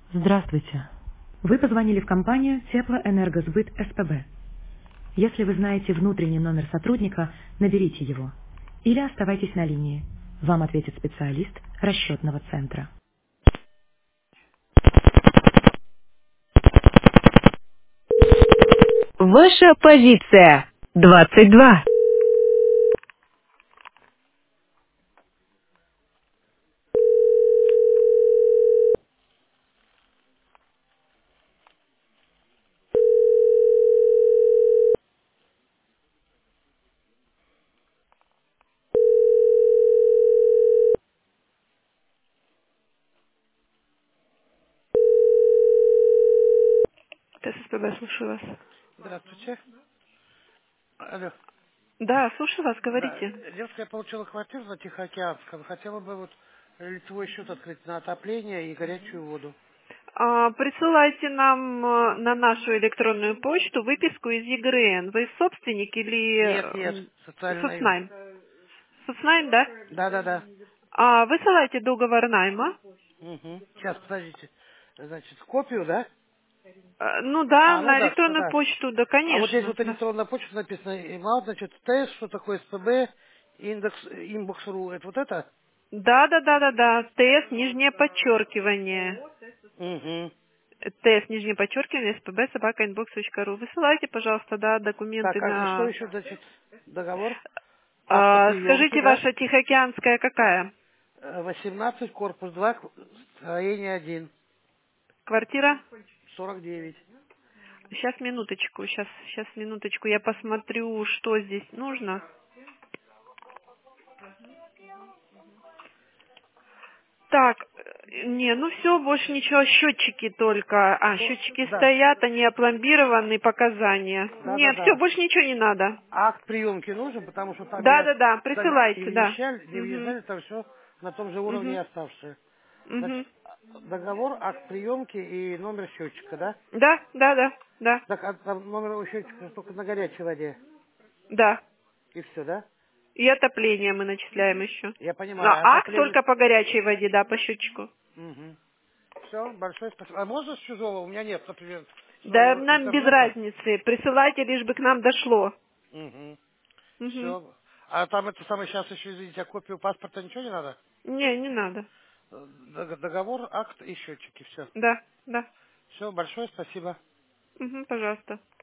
Здравствуйте. Вы позвонили в компанию Теплоэнергосбыт СПБ. Если вы знаете внутренний номер сотрудника, наберите его. Или оставайтесь на линии. Вам ответит специалист расчетного центра. Ваша позиция 22. ТССПБ, слушаю вас. Здравствуйте. Алло. Да, слушаю вас, Да, говорите. девушка, я получила квартиру на Тихоокеанском. Хотела бы вот лицевой счет открыть на отопление и горячую воду. Присылайте нам на нашу электронную почту выписку из ЕГРН. Вы собственник или Нет, нет, социальный найм. соцнайм? Соцнайм, да? Да. Высылайте договор найма. Угу. Сейчас, подождите. Значит, копию, да? Ну да, Ну на да, электронную да. почту, да, А вот здесь конечно. вот Да. электронная почта написана, значит, ТЭС, что такое СПБ, индекс, инбокс.ру, это вот это? Да. ТС, нижнее подчеркивание. Угу. ТС, нижнее подчеркивание, СПБ, собака, инбокс.ру. Высылайте, пожалуйста, да, документы Так, а что на... еще, значит, договор? Автоприемки, Скажите, да? ваша Тихоокеанская какая? 18, корпус 2, строение 1, Квартира? 49. Сейчас, минуточку, сейчас, минуточку, я посмотрю, что здесь нужно. Так, не, ну все, больше ничего, счетчики только. Счетчики Да, стоят, они опломбированы, показания. Нет, все, да. больше ничего не надо. Акт приемки нужен, потому что там я Да, не присылайте, да. въезжали, Угу, там все на том же уровне и угу, оставшее. угу. Значит, договор, акт приемки и номер счетчика, да? Да. Так, а там номер у счетчика только на горячей воде. Да. И все, да? И отопление мы начисляем еще. Я Но понимаю, акт отопление. только по горячей воде, да, по счетчику. Угу. Все, большое спасибо. А можно с чужого? У меня нет, например, Да своего нам без интернета. разницы. Присылайте, лишь бы к нам дошло. Угу. Угу. Все. А там это самое сейчас еще, извините, а копию паспорта ничего не надо? Не надо. Договор, акт и счетчики, все. Да. Все, большое спасибо. Угу, пожалуйста.